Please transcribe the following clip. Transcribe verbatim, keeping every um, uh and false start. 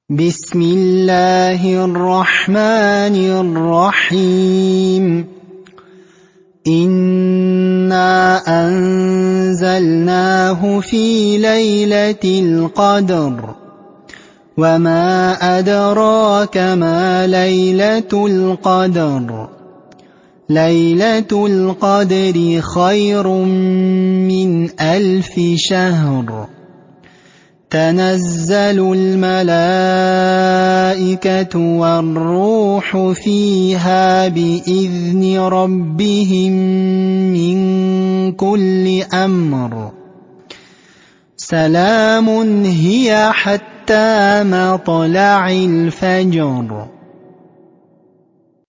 بسم الله الرحمن الرحيم إنا أنزلناه في ليلة القدر وما أدراك ما ليلة القدر ليلة القدر خير من ألف شهر تنزل الملائكة والروح فيها بإذن ربهم من كل أمر سلام هي حتى مطلع الفجر.